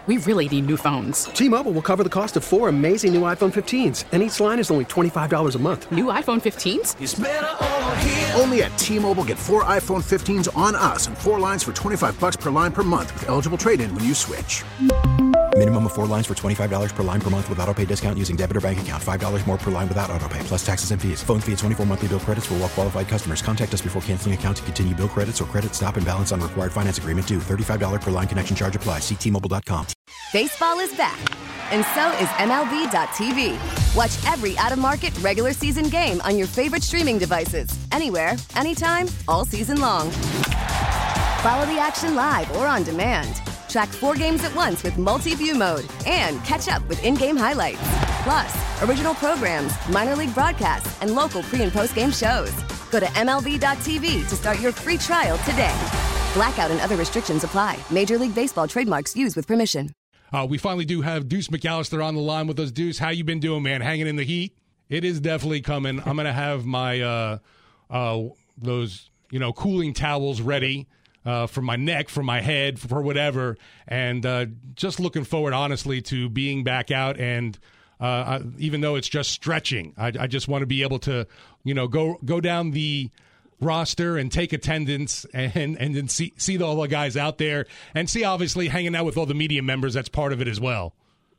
We really need new phones. T-Mobile will cover the cost of 4 amazing new iPhone 15s, and each line is only $25 a month. New iPhone 15s? It's better over here. Only at T-Mobile, get 4 iPhone 15s on us and 4 lines for $25 per line per month with eligible trade-in when you switch. Minimum of 4 lines for $25 per line per month with autopay discount using debit or bank account. $5 more per line without autopay, plus taxes and fees. Phone fee at 24 monthly bill credits for well-qualified customers. Contact us before canceling account to continue bill credits or credit stop and balance on required finance agreement due. $35 per line connection charge applies. See T-Mobile.com. Baseball is back, and so is MLB.tv. Watch every out-of-market regular season game on your favorite streaming devices. Anywhere, anytime, all season long. Follow the action live or on demand. Track 4 games at once with multi-view mode and catch up with in-game highlights. Plus, original programs, minor league broadcasts, and local pre- and post-game shows. Go to MLB.tv to start your free trial today. Blackout and other restrictions apply. Major League Baseball trademarks used with permission. We finally do have Deuce McAllister on the line with us. Deuce, how you been doing, man? Hanging in the heat? It is definitely coming. I'm going to have my those cooling towels ready. For my neck, for my head, for whatever, and just looking forward, honestly, to being back out. And even though it's just stretching, I just want to be able to, go down the roster and take attendance and then see all the guys out there and see, obviously, hanging out with all the media members. That's part of it as well.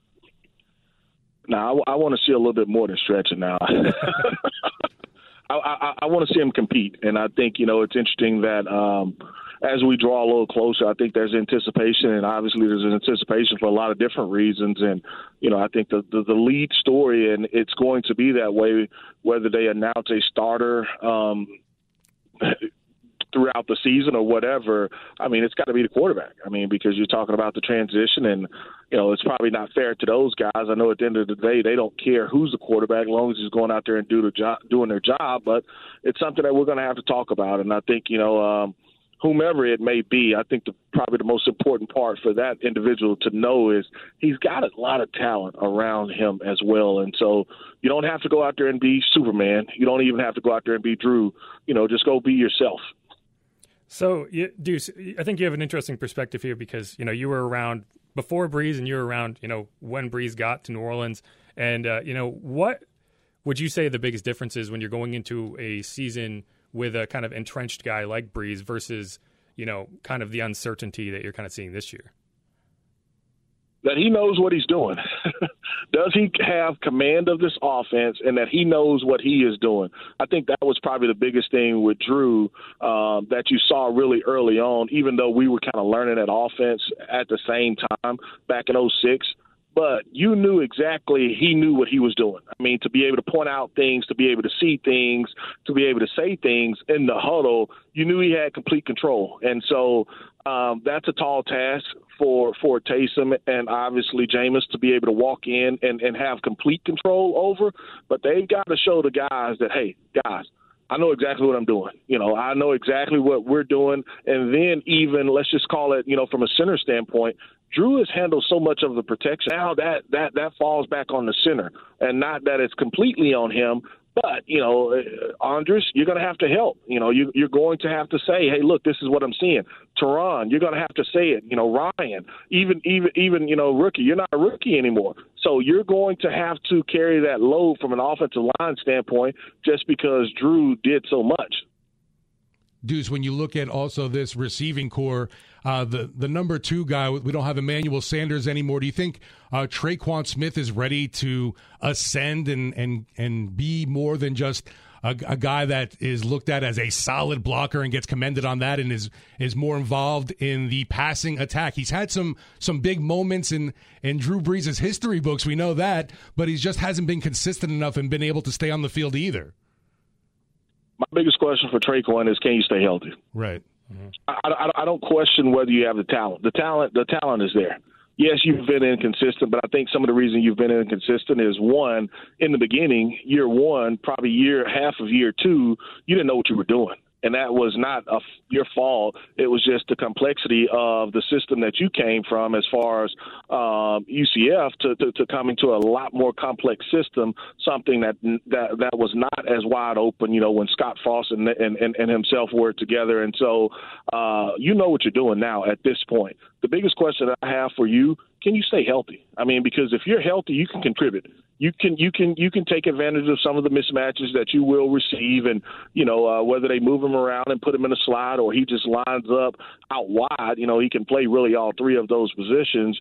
Now, I want to see a little bit more than stretching now. I want to see him compete, and I think it's interesting that. As we draw a little closer, I think there's anticipation, and obviously there's an anticipation for a lot of different reasons. And, I think the lead story, and it's going to be that way, whether they announce a starter throughout the season or whatever, it's got to be the quarterback. Because you're talking about the transition, and, it's probably not fair to those guys. I know at the end of the day, they don't care who's the quarterback as long as he's going out there and doing their job. But it's something that we're going to have to talk about. And I think, whomever it may be, I think probably the most important part for that individual to know is he's got a lot of talent around him as well. And so you don't have to go out there and be Superman. You don't even have to go out there and be Drew. Just go be yourself. So, Deuce, I think you have an interesting perspective here because, you were around before Brees and you were around, when Brees got to New Orleans. And, what would you say the biggest difference is when you're going into a season with a kind of entrenched guy like Brees versus, kind of the uncertainty that you're kind of seeing this year? That he knows what he's doing. Does he have command of this offense and that he knows what he is doing? I think that was probably the biggest thing with Drew that you saw really early on, even though we were kind of learning that offense at the same time back in 2006. But you knew exactly he knew what he was doing. To be able to point out things, to be able to see things, to be able to say things in the huddle, you knew he had complete control. And so that's a tall task for Taysom and obviously Jameis to be able to walk in and have complete control over. But they've got to show the guys that, hey, guys, I know exactly what I'm doing. I know exactly what we're doing. And then even, let's just call it, from a center standpoint, Drew has handled so much of the protection. Now that falls back on the center, and not that it's completely on him. But, Andres, you're going to have to help. You're going to have to say, hey, look, this is what I'm seeing. Teron, you're going to have to say it. Ryan, even rookie, you're not a rookie anymore. So you're going to have to carry that load from an offensive line standpoint just because Drew did so much. Deuce, when you look at also this receiving core, the number 2 guy, we don't have Emmanuel Sanders anymore. Do you think Traquan Smith is ready to ascend and be more than just a guy that is looked at as a solid blocker and gets commended on that and is more involved in the passing attack? He's had some big moments in Drew Brees' history books, we know that, but he just hasn't been consistent enough and been able to stay on the field either. My biggest question for Traquan is, can you stay healthy? Right. Mm-hmm. I don't question whether you have the talent. The talent is there. Yes, you've been inconsistent, but I think some of the reason you've been inconsistent is, one, in the beginning, year one, probably half of year two, you didn't know what you were doing. and that was not your fault. It was just the complexity of the system that you came from as far as UCF to coming to a lot more complex system, something that was not as wide open, when Scott Frost and himself were together. And so you know what you're doing now at this point. The biggest question that I have for you, can you stay healthy? I mean, because if you're healthy, you can contribute. You can take advantage of some of the mismatches that you will receive, and whether they move him around and put him in a slot or he just lines up out wide. He can play really all three of those positions.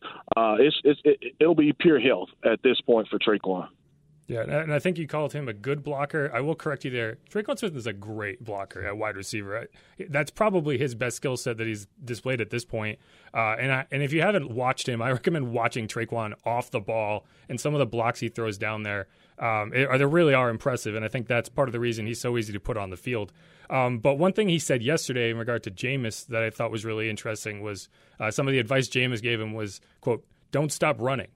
It'll be pure health at this point for Traquan. Yeah, and I think you called him a good blocker. I will correct you there. Traquan Smith is a great blocker at wide receiver. That's probably his best skill set that he's displayed at this point. And if you haven't watched him, I recommend watching Traquan off the ball, and some of the blocks he throws down there. They really are impressive, and I think that's part of the reason he's so easy to put on the field. But one thing he said yesterday in regard to Jameis that I thought was really interesting was some of the advice Jameis gave him was, quote, "Don't stop running."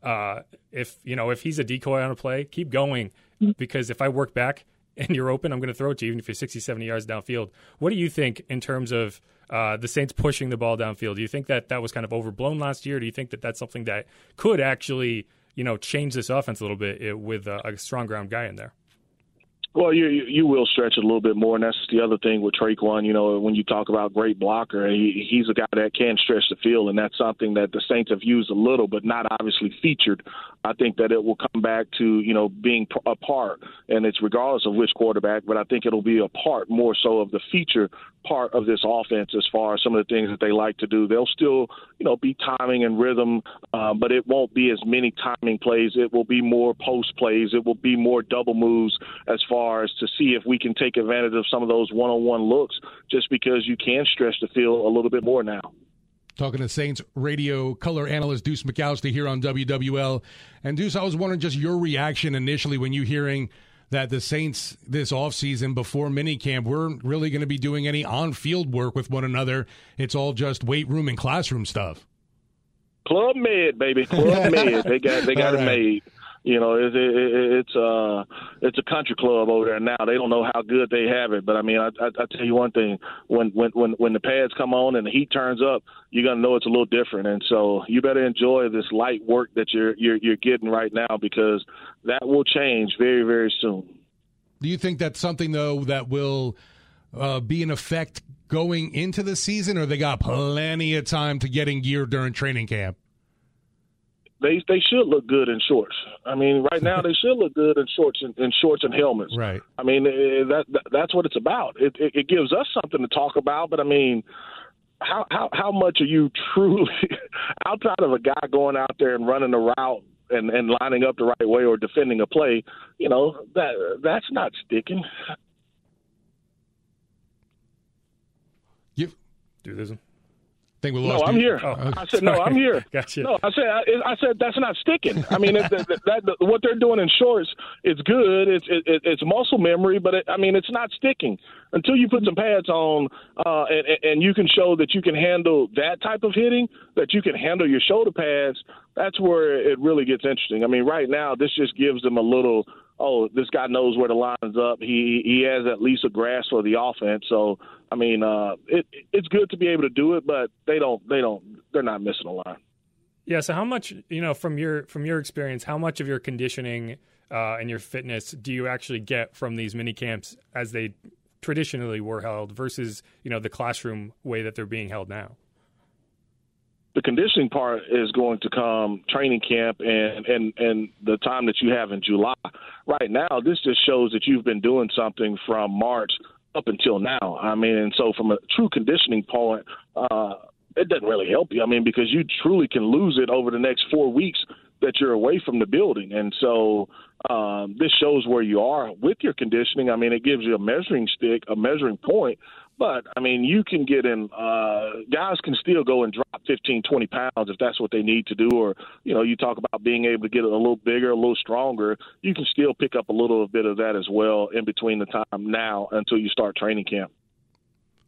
If he's a decoy on a play, keep going, because if I work back and you're open, I'm going to throw it to you even if you're 60, 70 yards downfield. What do you think in terms of the Saints pushing the ball downfield? Do you think that was kind of overblown last year? Do you think that that's something that could actually, change this offense a little bit with a strong ground guy in there? Well, you will stretch it a little bit more, and that's the other thing with Traquan. When you talk about great blocker, he's a guy that can stretch the field, and that's something that the Saints have used a little, but not obviously featured. I think that it will come back to being a part, and it's regardless of which quarterback, but I think it'll be a part more so of the feature part of this offense as far as some of the things that they like to do. They'll still be timing and rhythm, but it won't be as many timing plays. It will be more post plays. It will be more double moves as far as to see if we can take advantage of some of those one-on-one looks, just because you can stretch the field a little bit more now. Talking to Saints radio color analyst Deuce McAllister here on WWL. And Deuce, I was wondering just your reaction initially when you hearing that the Saints this offseason before minicamp weren't really going to be doing any on-field work with one another. It's all just weight room and classroom stuff. Club Med, baby. Club Med. They got it made. It's a country club over there now. They don't know how good they have it, but I mean, I tell you one thing: when the pads come on and the heat turns up, you're gonna know it's a little different. And so you better enjoy this light work that you're getting right now, because that will change very, very soon. Do you think that's something though that will be in effect going into the season, or they got plenty of time to get in gear during training camp? They should look good in shorts. I mean, right now they should look good in shorts and helmets. Right. I mean, that's what it's about. It gives us something to talk about. But I mean, how much are you truly outside of a guy going out there and running a route and lining up the right way or defending a play? That's not sticking. Do this. Think we lost I'm here. Oh, I said, no, I'm here. Gotcha. No, I said that's not sticking. I mean, what they're doing in shorts, it's good. It's muscle memory, but it's not sticking until you put some pads on, and you can show that you can handle that type of hitting, that you can handle your shoulder pads. That's where it really gets interesting. I mean, right now, this just gives them a little. Oh, this guy knows where the line's up. He has at least a grasp for the offense. So, I mean, it's good to be able to do it, but they're not missing a line. Yeah. So how much, from your experience, how much of your conditioning and your fitness do you actually get from these mini camps as they traditionally were held versus, the classroom way that they're being held now? The conditioning part is going to come training camp and the time that you have in July. Right now, this just shows that you've been doing something from March up until now. I mean, and so from a true conditioning point, it doesn't really help you. I mean, because you truly can lose it over the next 4 weeks that you're away from the building. And so this shows where you are with your conditioning. I mean, it gives you a measuring stick, a measuring point. But, I mean, you can get in guys can still go and drop 15, 20 pounds if that's what they need to do. Or, you talk about being able to get a little bigger, a little stronger. You can still pick up a little bit of that as well in between the time now until you start training camp.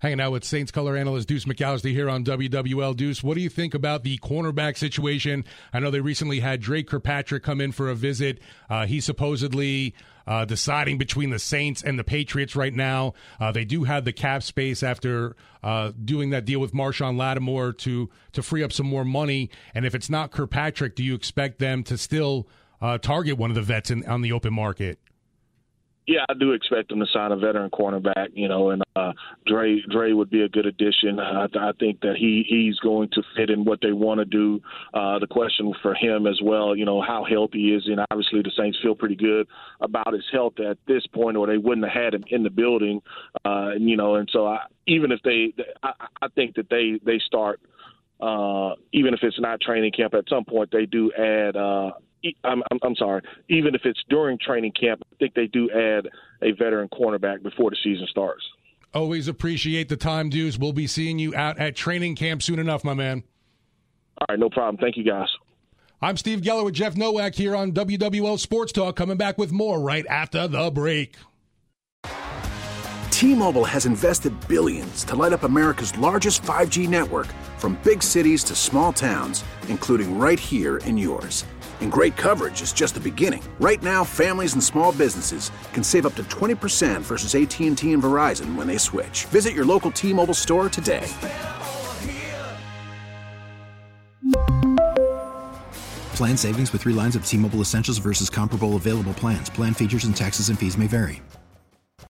Hanging out with Saints color analyst Deuce McAllister here on WWL. Deuce, what do you think about the cornerback situation? I know they recently had Drake Kirkpatrick come in for a visit. He's supposedly deciding between the Saints and the Patriots right now. They do have the cap space after doing that deal with Marshawn Lattimore to free up some more money. And if it's not Kirkpatrick, do you expect them to still target one of the vets on the open market? Yeah, I do expect them to sign a veteran cornerback, and Dre would be a good addition. I think that he's going to fit in what they want to do. The question for him as well, how healthy is he? And obviously the Saints feel pretty good about his health at this point, or they wouldn't have had him in the building. And so I think that they start, even if it's not training camp, at some point they do add I'm sorry. Even if it's during training camp, I think they do add a veteran cornerback before the season starts. Always appreciate the time, Deuce. We'll be seeing you out at training camp soon enough, my man. All right, no problem. Thank you, guys. I'm Steve Geller with Jeff Nowak here on WWL Sports Talk, coming back with more right after the break. T-Mobile has invested billions to light up America's largest 5G network, from big cities to small towns, including right here in yours. And great coverage is just the beginning. Right now, families and small businesses can save up to 20% versus AT&T and Verizon when they switch. Visit your local T-Mobile store today. Plan savings with 3 lines of T-Mobile Essentials versus comparable available plans. Plan features and taxes and fees may vary.